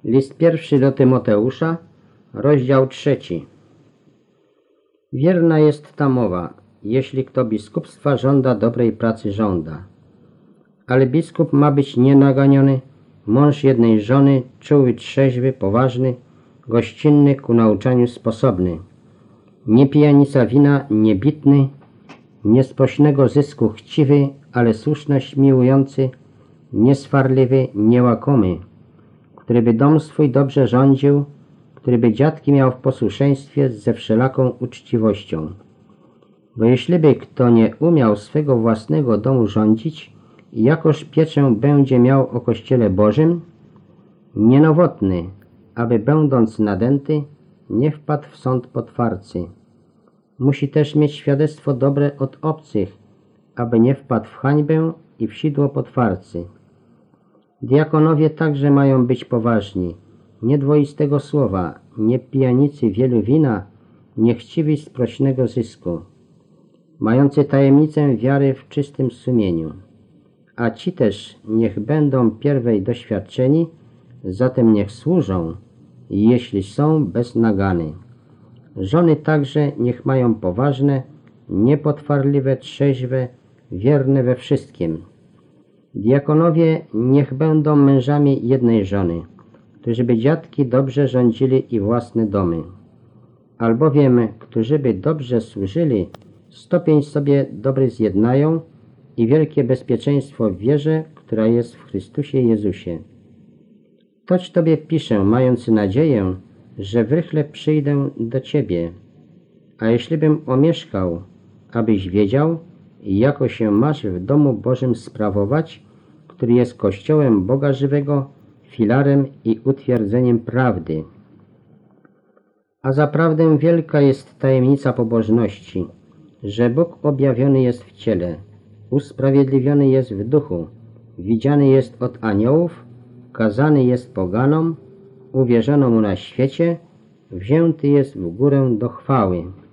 List pierwszy do Tymoteusza, rozdział 3. Wierna jest ta mowa, jeśli kto biskupstwa żąda, dobrej pracy żąda. Ale biskup ma być nienaganiony, mąż jednej żony, czuły, trzeźwy, poważny, gościnny, ku nauczaniu sposobny. Nie pijanica wina, niebitny, niesprośnego zysku chciwy, ale słuszność miłujący, nieswarliwy, niełakomy, który by dom swój dobrze rządził, który by dziatki miał w posłuszeństwie ze wszelaką uczciwością. Bo jeśli by kto nie umiał swego własnego domu rządzić, jakoż pieczę będzie miał o Kościele Bożym, nienowotny, aby będąc nadęty, nie wpadł w sąd potwarcy. Musi też mieć świadectwo dobre od obcych, aby nie wpadł w hańbę i w sidło potwarcy. Diakonowie także mają być poważni, nie dwoistego słowa, nie pijanicy wielu wina, nie chciwi sprośnego zysku, mający tajemnicę wiary w czystym sumieniu. A ci też niech będą pierwej doświadczeni, zatem niech służą, jeśli są bez nagany. Żony także niech mają poważne, niepotwarliwe, trzeźwe, wierne we wszystkim. Diakonowie niech będą mężami jednej żony, którzy by dziatki dobrze rządzili i własne domy. Albowiem, którzy by dobrze służyli, stopień sobie dobry zjednają i wielkie bezpieczeństwo w wierze, która jest w Chrystusie Jezusie. Toć Tobie piszę, mając nadzieję, że wrychle przyjdę do Ciebie. A jeśli bym omieszkał, abyś wiedział, jako się masz w domu Bożym sprawować, który jest Kościołem Boga żywego, filarem i utwierdzeniem prawdy. A zaprawdę wielka jest tajemnica pobożności, że Bóg objawiony jest w ciele, usprawiedliwiony jest w duchu, widziany jest od aniołów, kazany jest poganom, uwierzono mu na świecie, wzięty jest w górę do chwały.